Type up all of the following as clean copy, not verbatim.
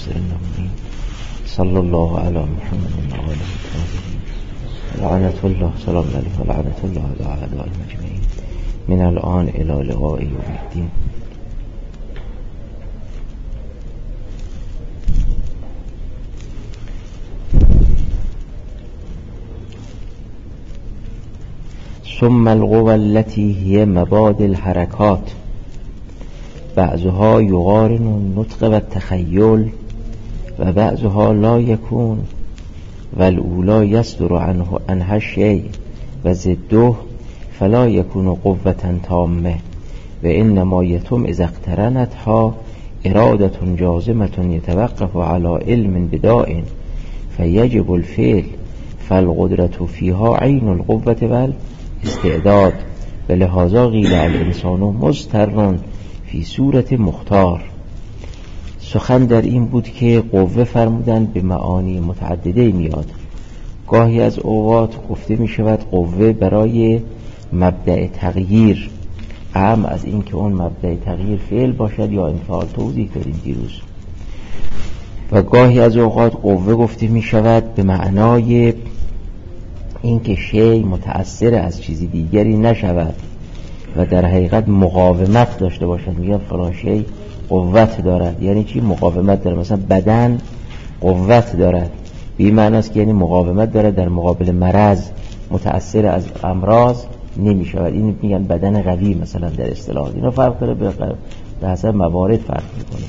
المبصر المبين صلى الله على محمد وعلى آله لعنة الله سلام عليه ولعنة الله على أعداء المجمعين من الآن إلى لقاء يوم الدين. ثم القوى التي هي مبادئ الحركات بعضها يقارن النطق والتخيل و بعضها لا يكون والأولى يصدر عنها الشيء و ضده فلا يكون قوة تامة و إنما يتم إذا اقترنتها إرادة جازمة يتوقف على علم بداء فيجب الفعل فالقدرة فيها عين القوة والاستعداد ولهذا قیل الانسان مضطر فی صورت مختار. سخن در این بود که قوه فرمودن به معانی متعدده میاد. گاهی از اوقات گفته می شود قوه برای مبدأ تغییر، اهم از این که اون مبدأ تغییر فعل باشد یا انفعال. توضیح داریم دیروز. و گاهی از اوقات قوه گفته می شود به معنای این که شی متأثر از چیزی دیگری نشود و در حقیقت مقاومت داشته باشد. میگن فلان شی قوت دارد، یعنی چی؟ مقاومت دارد. مثلا بدن قوت دارد، به این معنی است که یعنی مقاومت دارد، در مقابل مرض متأثر از امراض نمی شود. این میگن بدن قوی مثلا در اصطلاح. اینا فرق داره، به حسب موارد فرق میکنه.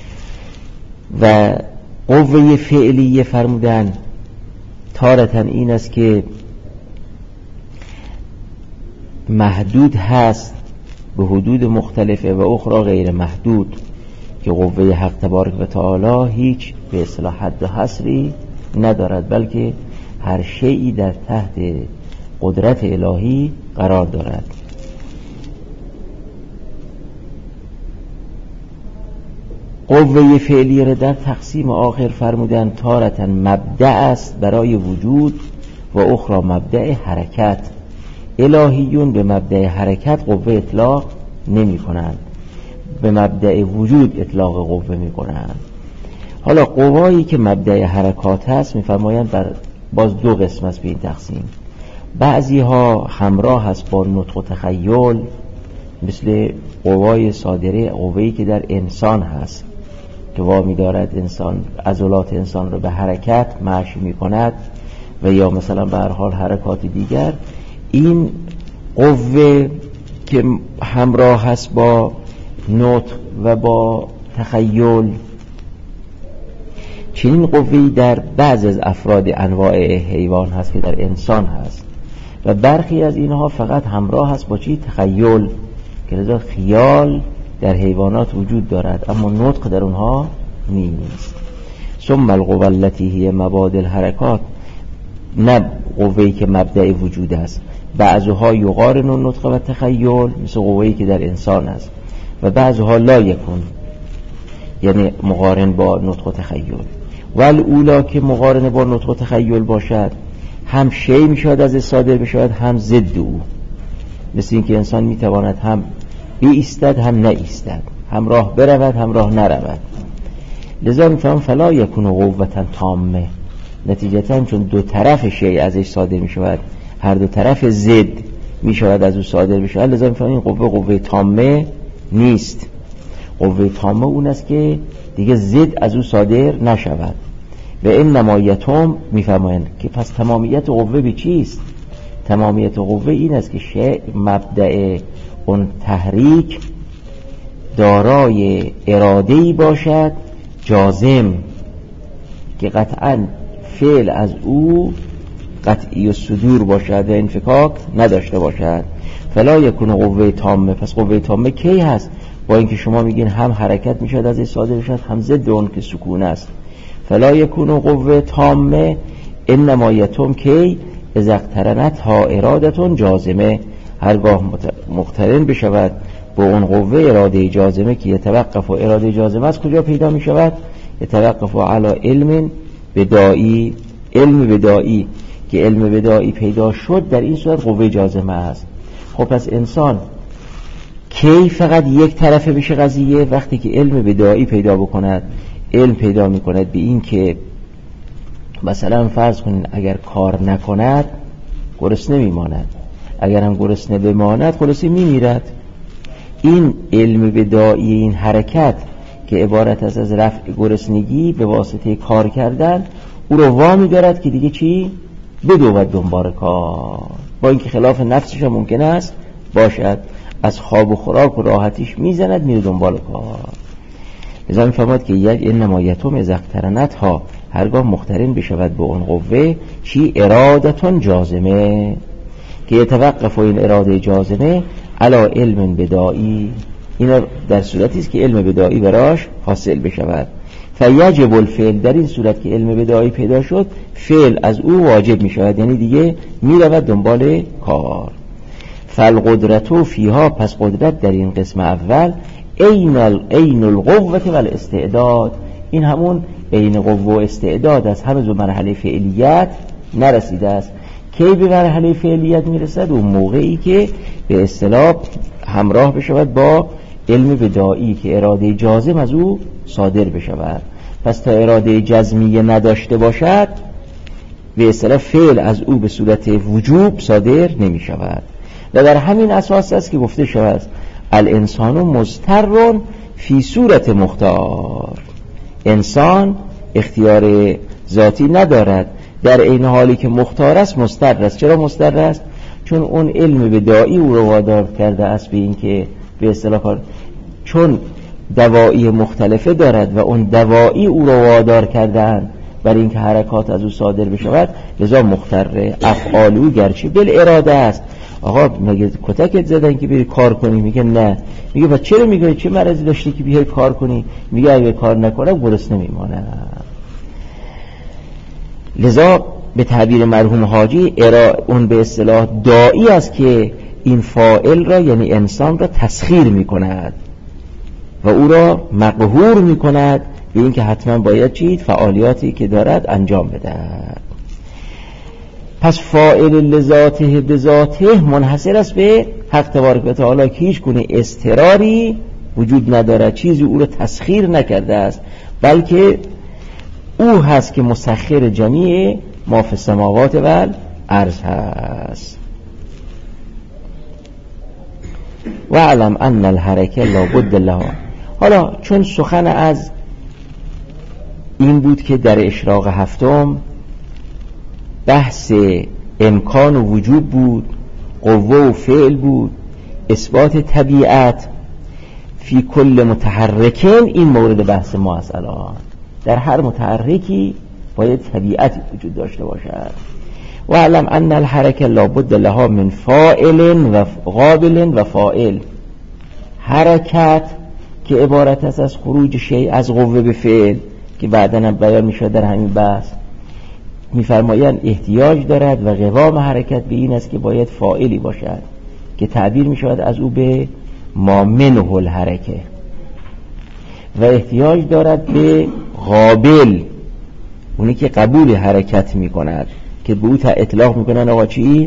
و قوه فعلیه فرمودن تارة این است که محدود هست به حدود مختلفه و اخرى غیر محدود، که قوه حق تبارک و تعالی هیچ به اصطلاح حد و حصری ندارد، بلکه هر شیئی در تحت قدرت الهی قرار دارد. قوه فعلی را در تقسیم آخر فرمودن تارة مبدأ است برای وجود و اخرى مبدأ حرکت. الهیون به مبدأ حرکت قوه اطلاق نمی کنند، به مبدأ وجود اطلاق قوه می کنند. حالا قوایی که مبدأ حرکات هست میفرمایند بر باز دو قسم است به این تقسیم. بعضی ها همراه هست با نطق و تخیل، مثل قوای صادره، قوایی که در انسان هست که وامی دارد انسان عضلات انسان رو به حرکت مشی می کند و یا مثلا به هر حال حرکات دیگر. این قوه که همراه هست با نطق و با تخیل، چنین قوهی در بعض از افراد انواع حیوان هست که در انسان هست و برخی از اینها فقط همراه هست با چی؟ تخیل، که لذا خیال در حیوانات وجود دارد اما نطق در اونها نیست. ثم القوى التي هي مبادئ الحرکات، نه قوهی که مبدأ وجود است. بعضها یقارن النطق و تخیل، مثل قوهی که در انسان است، و بعضها لا یکون، یعنی مقارن با نطق و تخیل. والاولا که مقارن با نطق و تخیل باشد، هم شی می شود از صادر بشود، هم ضد او. مثل این که انسان می تواند هم ایستد هم نه ایستد، هم راه برود هم راه نرود. لذا می فهم فلا یکون قوة تامه، نتیجتا چون دو طرف شی ازش صادر می شود، هر دو طرف ضد می شود از او صادر بشود، لذا می فهم این قوه تامه نیست. قوه تامه اون است که دیگه ضد از او صادر نشود. و انما یتم میفرمایند که پس تمامیت قوه به چیست؟ تمامیت قوه این است که شیء مبدأ اون تحریک دارای اراده‌ای باشد جازم، که قطعا فعل از او قطعی الصدور باشد و انفکاک نداشته باشد. فلا یکون قوه تامه. پس قوه تامه کی هست؟ با اینکه شما میگین هم حرکت میشد از این صادر بشد، هم ضد اون که سکون است. فلا یکون قوه تامه انما یتم کی اذا اقترنتها ارادتون جازمه، هرگاه مقترن بشود با اون قوه اراده جازمه که یتوقف و اراده جازمه از کجا پیدا می شود؟ یتوقف علی علم بدائی، علم بدائی، که علم بدائی پیدا شد در این صورت قوه جازمه است. خب پس انسان کی فقط یک طرفه بشه قضیه؟ وقتی که علم بدائی پیدا بکند. علم پیدا میکند به این که مثلا فرض کنید اگر کار نکند گرسنه میماند، اگر هم گرسنه بماند خلاصی میمیرد. این علم بداعی این حرکت که عبارت است از رفع گرسنگی به واسطه کار کردن، او رو وامی دارد که دیگه چی؟ بدود دنبال کار، با اینکه خلاف نفسش هم ممکن است باشد، از خواب و خوراک و راحتیش میزند میره دنبال کار. لذا میفهمد که یک انما یتم اذا اقترنت ها، هرگاه مقترن بشود به اون قوه چی؟ ارادتون جازمه، که یتوقف این اراده جازمه علا علم بدائی، اینا در صورتی است که علم بدائی براش حاصل بشود. فیجب الفعل، در این صورت که علم بدائی پیدا شد فعل از او واجب می شود، یعنی دیگه می رود دنبال کار. فالقدرتو فیها، پس قدرت در این قسم اول عین القوة والاستعداد، این همون عین قوه و استعداد است، همه دو مرحله فعلیت نرسیده است. کی به مرحله فعلیت میرسد؟ اون موقعی که به اصطلاح همراه بشود با علم بدائی که اراده جازم از او صادر بشود. پس تا اراده جزمیه نداشته باشد به اصطلاح فعل از او به صورت وجوب صادر نمی شود. و در همین اساس است که گفته شود الانسان مضطر فی صورت مختار، انسان اختیار ذاتی ندارد، در این حالی که مختار است مضطر است. چرا مضطر است؟ چون اون علم بدائی او رو وادار کرده است به این که به اصطلاح چون دوایی مختلفه دارد و اون دوایی او رو وادار کردن برای اینکه حرکات از او صادر بشود، لذا مختره. افعال او گرچه بالاراده است. آقا مگه کتکت زدن که بری کار کنی؟ میگه نه. میگه و چرا؟ میگه چه مرضی داشتی که بیای کار کنی؟ میگه اگه کار نکنم گرسنه میمانم. لذا به تعبیر مرحوم حاجی اون به اصطلاح داعی است که این فاعل را یعنی انسان را تسخیر میکند و او را مقهور میکند به این که حتما باید چید فعالیاتی که دارد انجام بدهد. پس فاعل لذاته بذاته منحصر است به حق تبارک و تعالی که هیچ گونه اضطراری وجود ندارد، چیزی او را تسخیر نکرده است، بلکه او هست که مسخر جمیع ما فی السماوات و الارض هست. و علم ان الحرکه لا بد لها. حالا چون سخن از این بود که در اشراق هفتم بحث امکان و وجود بود، قوه و فعل بود، اثبات طبیعت فی کل متحرکین، این مورد بحث ما است. الان در هر متحرکی باید طبیعت وجود داشته باشد. و علم ان الحرکه لا بد لها من فاعل و قابل و فاعل. حرکت که عبارت است از خروج شیء از قوه به فعل که بعداً بیان میشه در همین بحث، میفرمایند احتیاج دارد و قوام حرکت به این است که باید فاعلی باشد که تعبیر میشود از او به ما منه الحرکه، و احتیاج دارد به قابل، اونی که قبول حرکت میکند که به او اطلاق میکنن آقا چی؟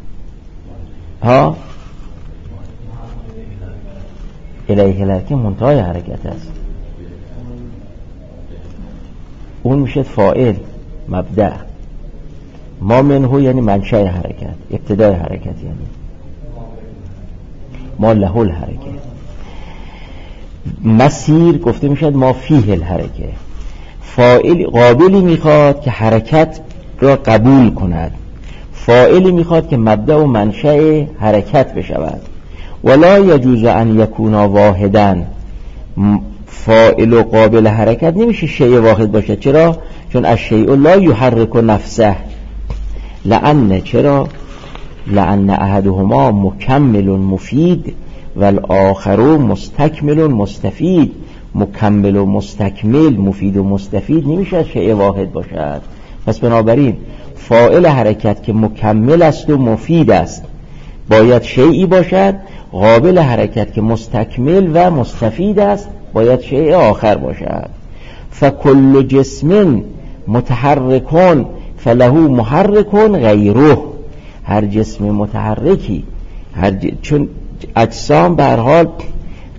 الیه الحرکه منتهای حرکت است. اون میشه فاعل، مبدأ. ما منه یعنی منشأ حرکت، ابتدای حرکت، یعنی ما له الحرکه. مسیر گفته میشد ما فیه الحرکه. فاعل قابلی میخواد که حرکت را قبول کند، فاعلی میخواد که مبدأ و منشأ حرکت بشود. ولا یجوز ان یکونا واحدا. فاعل و قابل حرکت نمیشه شیء واحد باشد. چرا؟ چون الشیء لا یحرک نفسه. لأن چرا؟ لأن احدهما مکمل مفید والآخر مستکمل مستفید. مکمل و مستکمل، مفید و مستفید نمیشه شیء واحد باشد. پس بنابراین فاعل حرکت که مکمل است و مفید است باید شیئی باشد، قابل حرکت که مستکمل و مستفید است باید شیء آخر باشد. فکل جسم متحرکون فله محرکون غیره. هر جسم متحرکی چون اجسام به هر حال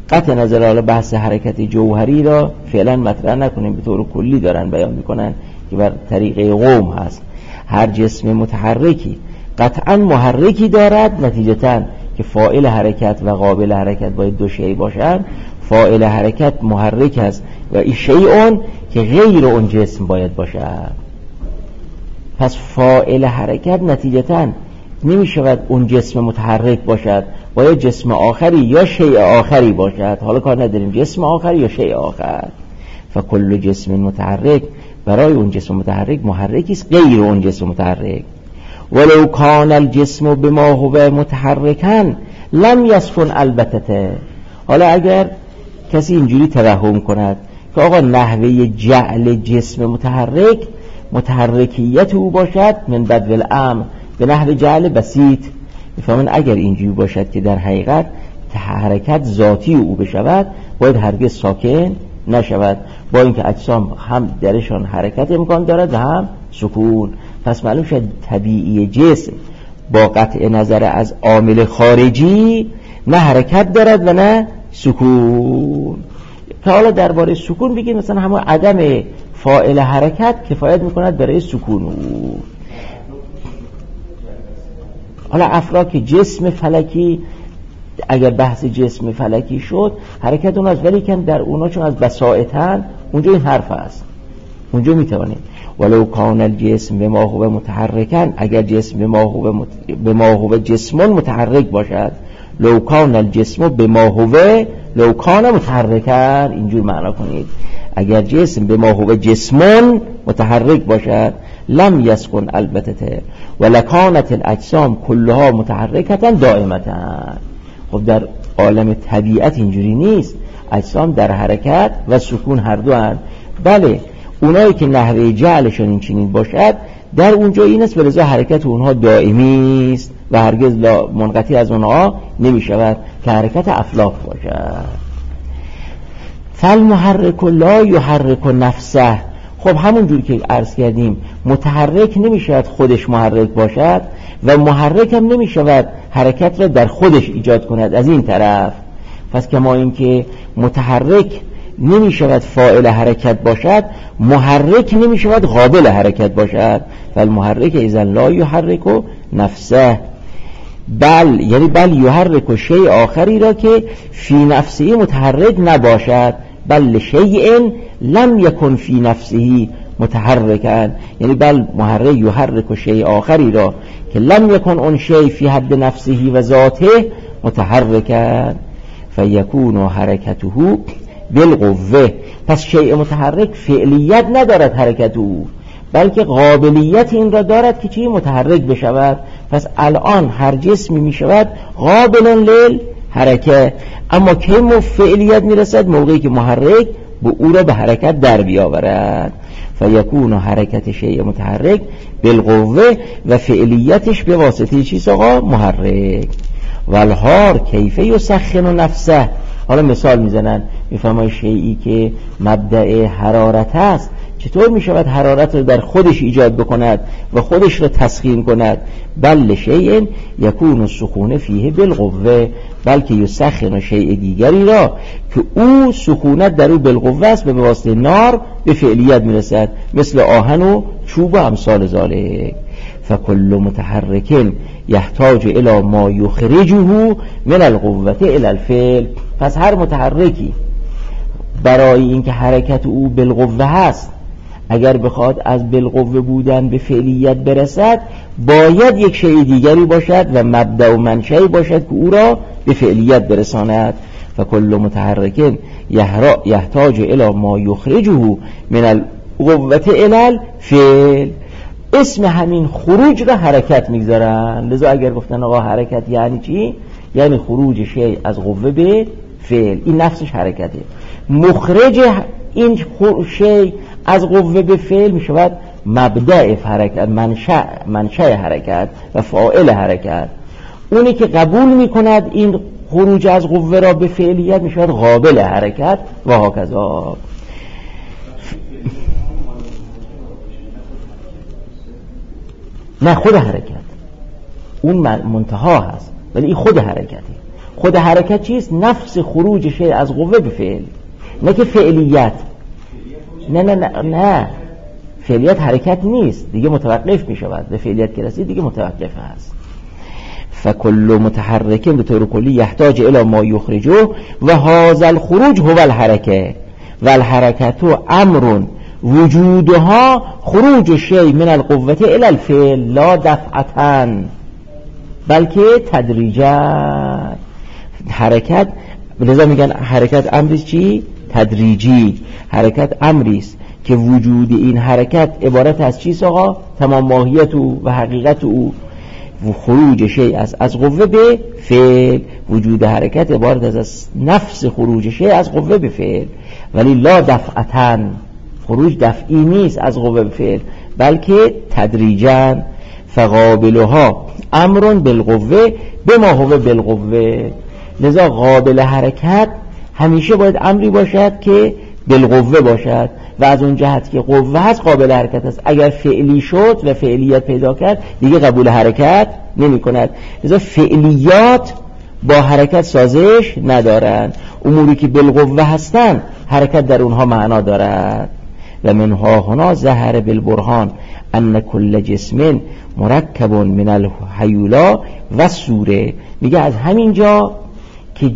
قطع نظر حالا بحث حرکت جوهری را فعلا مطرح نکنیم، به طور کلی دارن بیان میکنن که بر طریقه قوم هست. هر جسم متحرکی قطعا محرکی دارد، نتیجتاً که فاعل حرکت و قابل حرکت باید دو شیء باشند. فاعل حرکت محرک است و این شیء که غیر اون جسم باید باشد. پس فاعل حرکت نتیجتاً نمی شود اون جسم متحرک باشد، باید جسم آخری یا شیء آخری باشد. حالا کار نداریم جسم آخر یا شیء آخر. فکل جسم متحرک، برای اون جسم متحرک محرکی است غیر اون جسم متحرک. ولو کان الجسم بما هو متحرکا لم یسکن البته. حالا اگر کسی اینجوری توهم کند که آقا نحوه جعل جسم متحرک متحرکیت او باشد من بدو الامر به نحو جعل بسیط، میفهمن اگر اینجوری باشد که در حقیقت حرکت ذاتی او بشود باید هرگز ساکن نشود، با اینکه اجسام هم درشان حرکت امکان دارد و هم سکون. پس معلوم شد طبیعی جسم با قطع نظر از عامل خارجی نه حرکت دارد و نه سکون. که حالا درباره سکون بگیم مثلا همون عدم فاعل حرکت کفایت میکند برای سکون او. حالا افلاک جسم فلکی، اگر بحث جسم فلکی شد حرکت اون از، ولی کن در اونا چون از بساطن اونجا این حرف هست، اونجا میتوانیم ولو کان الجسم بما هو متحرکن، اگر جسم بما هو جسم متحرک باشد، لو کان الجسم بما هو لو کان متحرکن، اینجور معنا کنید اگر جسم بما هو جسم متحرک باشد لم یسکن البته ولکانت الاجسام کلها متحرکتا دائمتا. خب در عالم طبیعت اینجوری نیست، اجسام در حرکت و سکون هر دو هستند. بله اونایی که نحوه جعلشون این چنین باشد در اونجا این است، ولذا حرکت اونها دائمی است و هرگز منقطع از اونها نمی شود که حرکت افلاک باشد. فالمحرک لا یحرک نفسه. خب همونجور که عرض کردیم متحرک نمی شود خودش محرک باشد و محرک هم نمی شود حرکت را در خودش ایجاد کند از این طرف. پس کما این که متحرک نمی شود فاعل حرکت باشد، محرک نمی شود قابل حرکت باشد. فالمحرک اذن لا یحرک نفسه بل، یعنی بل یحرک شیء آخری را که فی نفسه متحرک نباشد، بل شیء لم یکن فی نفسه متحرکا، یعنی بل محرک یحرک شیء آخری را که لم یکن اون شیء فی حد نفسه و ذاته متحرکا فیکون حرکته بالقوه. پس شیء متحرک فعلیت ندارد حرکت او، بلکه قابلیت این را دارد که چی متحرک بشود. پس الان هر جسمی می شود قابل لیل حرکه، اما که فعلیت می رسد موقعی که محرک به او را به حرکت در بیاورد. فیکون حرکت شیء متحرک بالقوه و فعلیتش به واسطه چیز آقا محرک. والحار کیفه یسخن نفسه. حالا مثال میزنن میفهمای شیئی که مبدأ حرارت است چطور میشود حرارت رو در خودش ایجاد بکند و خودش رو تسخین کند. بل شیء یکون السخون فیه بالقوه، بلکه یسخن شیء دیگری را که او سخونت در او بالقوه است و به واسطه نار به فعلیت میرسد، مثل آهن و چوب و امثال ذالک. فکل متحرک یحتاج الی ما یخرجه من القوه الی الفعل. پس هر متحرکی برای اینکه حرکت او بالقوه هست اگر بخواد از بالقوه بودن به فعلیت برسد باید یک شیء دیگری باشد و مبدأ و منشأ باشد که او را به فعلیت برساند. فکل متحرک یحتاج الی ما یخرجه من القوه الی الفعل. اسم همین خروج را حرکت میگذارن. لذا اگر گفتن آقا حرکت یعنی چی؟ یعنی خروج شیء از قوه به فعل، این نفسش حرکته. مخرج این شیء از قوه به فعل می شود مبدأ حرکت، منشأ حرکت و فاعل حرکت. اونی که قبول می کند این خروج از قوه را به فعلیت می شود قابل حرکت و هاکذا. نه خود حرکت اون منتها هست، ولی این خود حرکته. خود حرکت چیست؟ نفس خروج شیء از قوه به فعل، نه که فعلیت. نه فعلیت حرکت نیست، دیگه متوقف می شود. به فعلیت که رسید دیگه متوقف هست. فکل متحرک به طور کلی یحتاج الی ما یخرجه و هذا الخروج هو الحرکه و الحرکت امر وجودها خروج شیء من القوه الی الفعل لا دفعتا بلکه تدریجا. حرکت لذا میگن حرکت امری چی؟ تدریجی. حرکت امری است که وجود این حرکت عبارت از چیست آقا؟ تمام ماهیت او و حقیقت او و خروج شیء از قوه به فعل. وجود حرکت عبارت از نفس خروج شیء از قوه به فعل، ولی لا دفعتاً، خروج دفعی نیست از قوه به فعل بلکه تدریجاً. فقابلها امر بالقوه بما هو بالقوه. لذا قابل حرکت همیشه باید امری باشد که بالقوه باشد و از اون جهت که قوه هست قابل حرکت است. اگر فعلی شد و فعلیت پیدا کرد دیگه قبول حرکت نمی کند. لذا فعلیات با حرکت سازش ندارند. اموری که بالقوه هستند حرکت در اونها معنا دارد. و منها هنا ظهر بالبرهان ان کل جسم مرکب من الحیولا و سوره. میگه از همین جا که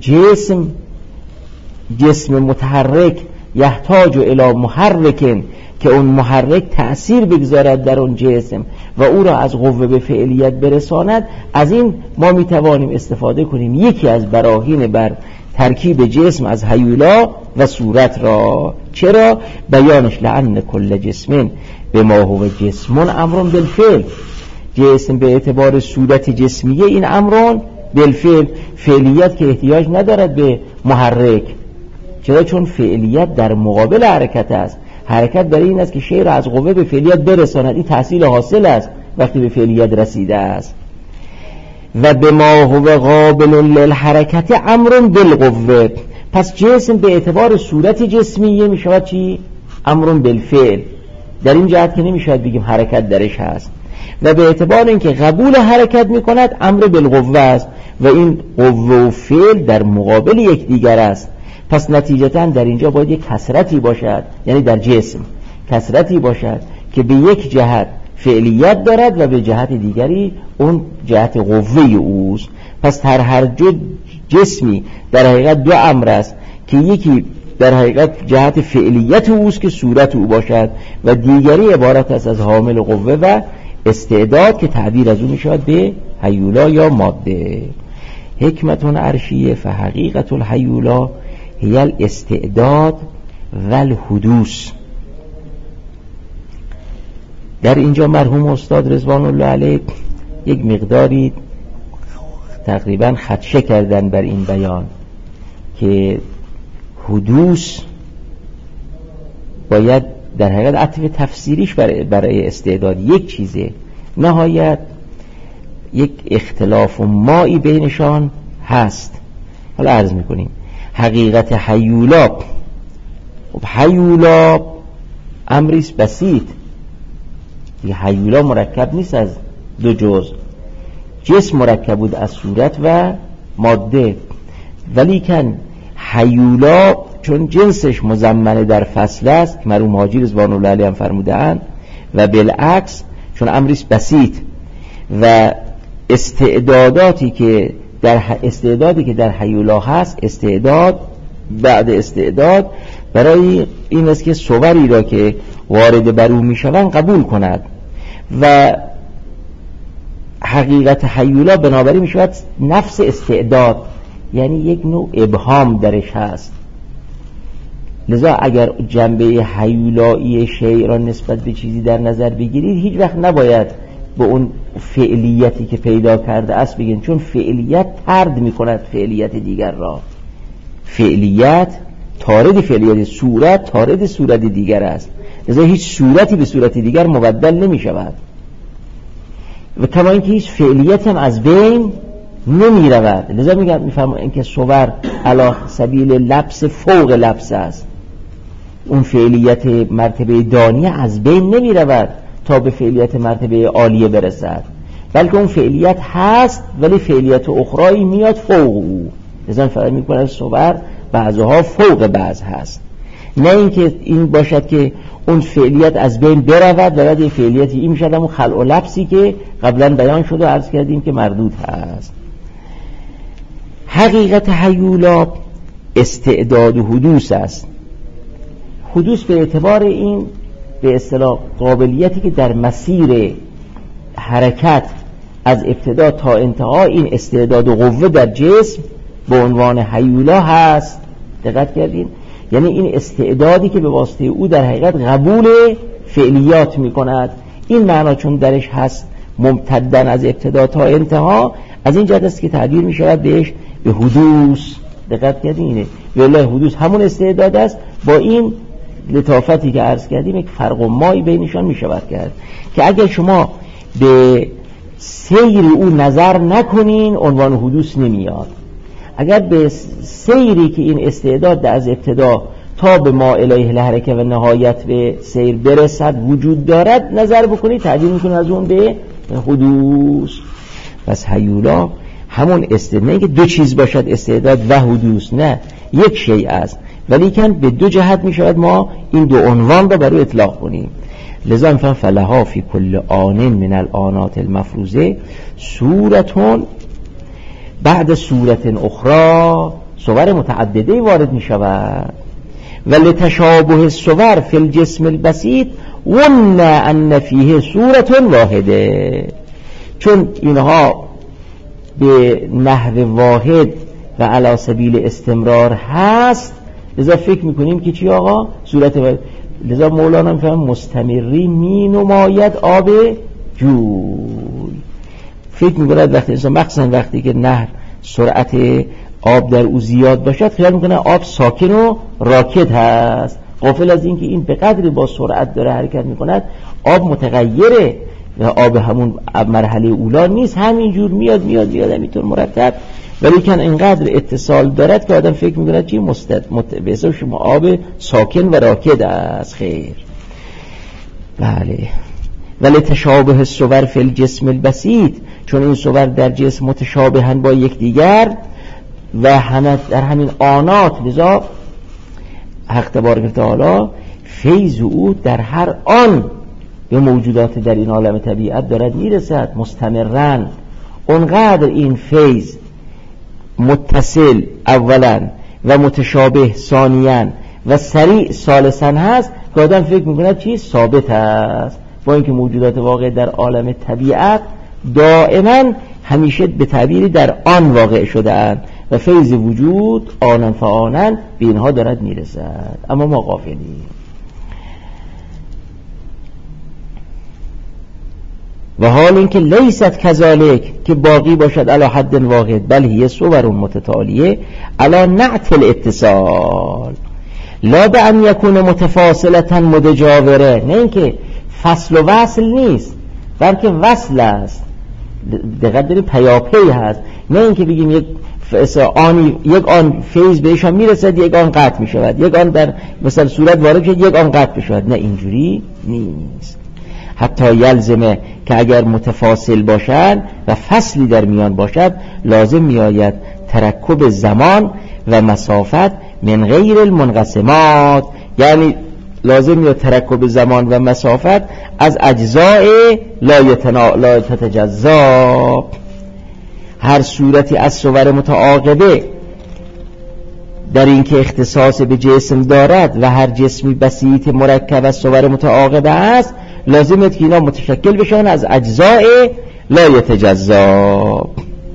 جسم متحرک یحتاج الی محرک، که اون محرک تأثیر بگذارد در اون جسم و او را از قوه به فعلیت برساند، از این ما میتوانیم استفاده کنیم یکی از براهین بر ترکیب جسم از هیولا و صورت را. چرا؟ بیانش لعن کل جسم به ما هو جسم امر بالفعل. جسم به اعتبار صورت جسمیه این امر بالفعل، فعلیت که احتیاج ندارد به محرک. چرا؟ چون فعلیت در مقابل حرکت است. حرکت برای این است که شیء را از قوه به فعلیت برساند. این تحصیل حاصل است وقتی به فعلیت رسیده است. و به ما هو قابل للحرکت امر بالقوه. پس جسم به اعتبار صورت جسمیه می شود چی؟ امر بالفعل. در این جهت که نمی شود بگیم حرکت درش هست. و به اعتبار اینکه قبول حرکت می کند امر بالقوه است و این قوه و فعل در مقابل یکدیگر است. پس نتیجتا در اینجا باید یک کثرتی باشد، یعنی در جسم کثرتی باشد که به یک جهت فعلیت دارد و به جهت دیگری اون جهت قوه اوست. پس در هر جسمی در حقیقت دو امر است که یکی در حقیقت جهت فعلیت اوست که صورت او باشد و دیگری عبارت است از حامل قوه و استعداد که تعبیر از اون می شود به هیولا یا ماده. حکمت عرشیه فحقیقت الهیولا هی الاستعداد و الحدوث. در اینجا مرحوم استاد رضوان الله علیه یک مقداری تقریبا خدشه کردن بر این بیان که حدوث باید در حقیقت عطف تفسیریش برای استعداد یک چیزه، نهایت یک اختلاف و مایی بینشان هست. حالا عرض میکنیم حقیقت هیولا. خب هیولا امریست بسیط، هیولا مرکب نیست از دو جزء. جسم مرکب بود از صورت و ماده، ولیکن هیولا چون جنسش مضمن در فصل است که مرحوم حاجی رضوان الله علیه هم فرمودند، و بالعکس چون امریست بسیط و استعدادی که در هیولا هست، استعداد بعد استعداد برای این است که صوری را که وارد بر او میشوند قبول کند و حقیقت هیولا بنابراین میشود نفس استعداد، یعنی یک نوع ابهام درش هست. لذا اگر جنبه هیولایی شیء را نسبت به چیزی در نظر بگیرید، هیچ وقت نباید به اون فعلیتی که پیدا کرده است بگین، چون فعلیت طرد میکند فعلیت دیگر را. فعلیت طارد فعلیت، صورت طارد صورت دیگر است. لذا هیچ صورتی به صورت دیگر مبدل نمی شود و کما اینکه هیچ فعلیت هم از بین نمی رود. لذا میفرمایم اینکه صور علی سبیل لبس فوق لبس است. اون فعلیت مرتبه دانیه از بین نمی رود تا به فعلیت مرتبه عالیه برسد، بلکه اون فعلیت هست ولی فعلیت اخرایی میاد فوق او. لذا فقط میکنه صور بعضها فوق بعض هست، نه اینکه این باشد که اون فعلیت از بین برود و بعد این فعلیتی این میشد همون خلع و لبسی که قبلا بیان شد و عرض کردیم که مردود هست. حقیقت هیولا استعداد و حدوث است. حدوث به اعتبار این به اصطلاح قابلیتی که در مسیر حرکت از ابتدا تا انتها این استعداد و قوه در جسم به عنوان هیولا هست. دقت کردین؟ یعنی این استعدادی که به واسطه او در حقیقت قبول فعلیات می کند، این معنا چون درش هست ممتدن از ابتدا تا انتها، از این جهت است که تعبیر می شود بهش به حدوث. دقت کردین؟ اینه والله حدوث همون استعداد است، با این لطافتی که عرض کردیم یک فرق و مایی بینشان می شود کرد که اگر شما به سیر او نظر نکنین عنوان حدوث نمیاد. اگر به سیری که این استعداد از ابتدا تا به ما الیه الحرکه و نهایت به سیر برسد وجود دارد نظر بکنید، تعبیر میکنید از اون به حدوث. پس هیولا همون استعداد، نه که دو چیز باشد استعداد و حدوث، نه یک شیء است، ولی کن به دو جهت میشود ما این دو عنوان رو بر او اطلاق کنیم. لذا میفهم فلها فی کل آن من الآنات المفروضه صورتون بعد صورت اخرى، صور متعدده وارد می شود. و لتشابه الصور فی الجسم البسیط ون ان فیه صورت واحده، چون اینها به نحو واحد و علی سبیل استمرار هست، لذا فکر میکنیم که چی آقا؟ صورت واحد. لذا مولانا میفهم مستمری می نماید آب جوی. فکر میکند وقتی انسان مخصوصا وقتی که نهر سرعت آب در او زیاد باشد خیال میکنه آب ساکن و راکد هست، غافل از این که این به قدری با سرعت داره حرکت میکند آب متغیره و آب همون مرحله اولا نیست، همینجور میاد همینطور مرتب، ولی کن اینقدر اتصال دارد که آدم فکر میکند چی به حساب شما آب ساکن و راکد است. خیر، بله. ولی تشابه الصور فی الجسم البسیط، چون این صور در جسم متشابهن با یکدیگر و همه در همین آنات، لذا حق تبارک و تعالی فیض او در هر آن به موجودات در این عالم طبیعت دارد میرسد مستمرن. اونقدر این فیض متصل اولا و متشابه ثانیاً و سریع ثالثاً هست که آدم فکر میکند چی؟ ثابت است، با اینکه موجودات واقع در عالم طبیعت دائما همیشه به تعبیری در آن واقع شده اند و فیض وجود آنن فآنن به اینها دارد میرسد، اما ما غافلیم. و حال اینکه لیست کذالک، که باقی باشد علی حد واحد، بل هی صور متتالیه علی نعت الاتصال لا به ان یکون متفاصلتا متجاوره، نه اینکه فصل و وصل نیست بلکه وصل است، دقیق داریم پیاپی هست، نه اینکه بگیم یک آن فیض بهشان میرسد یک آن قطع میشود، یک آن در مثلا صورت وارد شد یک آن قطع بشود، نه اینجوری نیست. حتی یلزمه که اگر متفاصل باشد و فصلی در میان باشد لازم میآید ترکب زمان و مسافت من غیر المنقسمات، یعنی لازم میاد ترکب زمان و مسافت از اجزاء لا تتجزا. هر صورتی از صور متعاقبه در این که اختصاص به جسم دارد و هر جسمی بسیط مرکب از صور متعاقبه است، لازم است که اینا متشکل بشن از اجزاء لا یتجزا.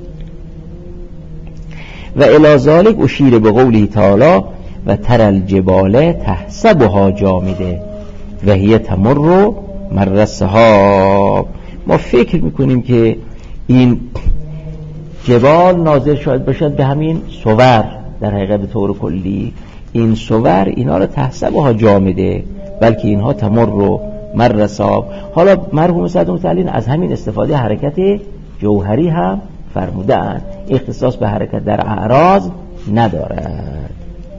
و الی ذلک اشیر به قوله تعالی و تر الجبال تحسبها جامده و هی تمر مر السحاب. ما فکر میکنیم که این جبال نازل شاید باشد به همین صور، در حقیقت به طور کلی این صور اینا رو تحسبها جامده، بلکه اینها تمر مر السحاب. حالا مرحوم سعد متعلین از همین استفاده حرکت جوهری هم فرمودند، اختصاص به حرکت در اعراض ندارد.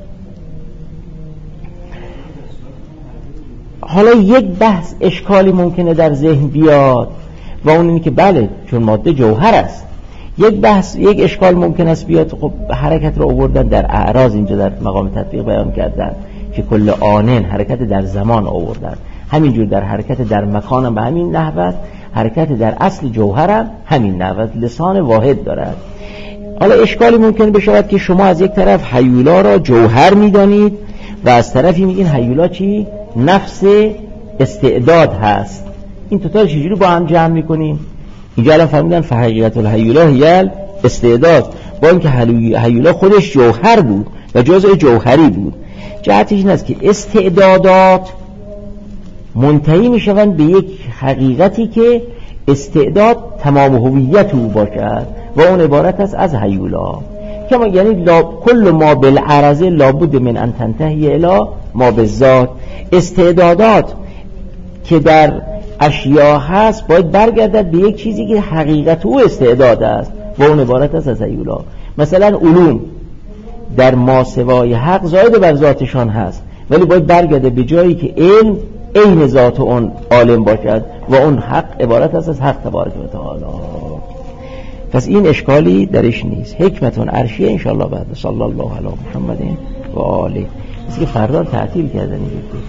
حالا یک بحث اشکالی ممکنه در ذهن بیاد و اون اینه که بله چون ماده جوهر است، یک بحث، یک اشکال ممکن است بیاد. خب حرکت رو آوردن در اعراض، اینجا در مقام تطبیق بیان کردن که کل آنن حرکت در زمان آوردن، همینجور در حرکت در مکان هم به همین نحوت، حرکت در اصل جوهر هم همین نحوت، لسان واحد دارد. حالا اشکالی ممکن بشود که شما از یک طرف هیولا را جوهر میدانید و از طرفی میگین هیولا چی؟ نفس استعداد هست. این توتال چجوری با هم جمع میکنیم؟ اینجا الان فهمیدن فحقیقت الهیولا هیل استعداد، با اینکه هیولا خودش جوهر بود و جزء جوهری بود. جهتش این است که استعدادات منتهی میشوند به یک حقیقتی که استعداد تمام هویت او باشد و اون عبارت است از هیولا. کما یعنی کل ما بالعرضه لابد من ان تنتهی الی ما بالذات. استعدادات که در اشیاء هست باید برگردد به یک چیزی که حقیقت او استعداد است و اون عبارت است از هیولا. مثلا علوم در ماسوای حق زائد بر ذاتشان هست، ولی باید برگرده به جایی که علم عین ذات اون عالم باشد و اون حق عبارت است از حق تبارک و تعالی. پس این اشکالی درش نیست. حکمتون عرشیه انشاءالله بعد. صلی الله علی محمد و آله. مثل که فردا تعطیل کردن این جدید.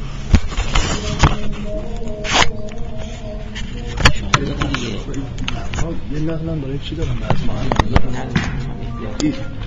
یه نقلم برای چی دارم؟